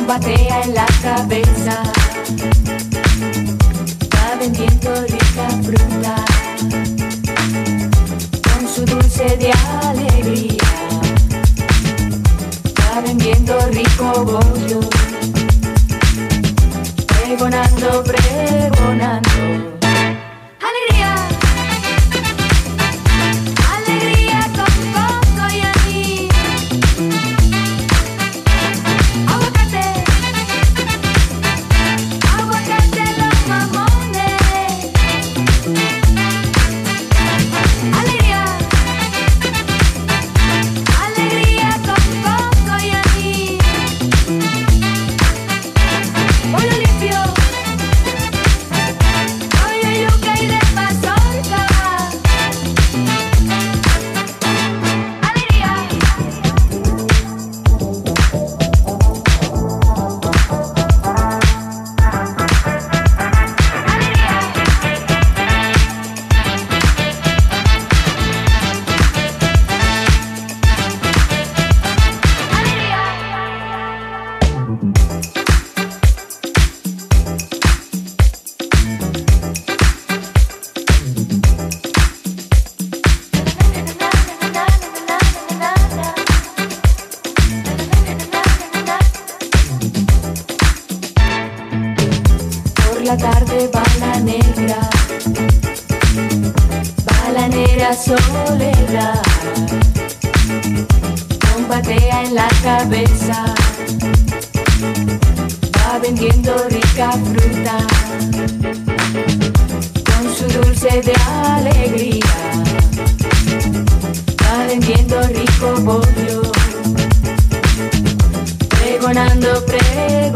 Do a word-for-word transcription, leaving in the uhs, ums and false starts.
batea en la cabeza, va vendiendo rica fruta, con su dulce de alegría, va vendiendo rico bollo, pregonando, pregonando. La tarde va la negra, va la negra soledad, con batea en la cabeza, va vendiendo rica fruta, con su dulce de alegría, va vendiendo rico bollo, pregonando, pregonando.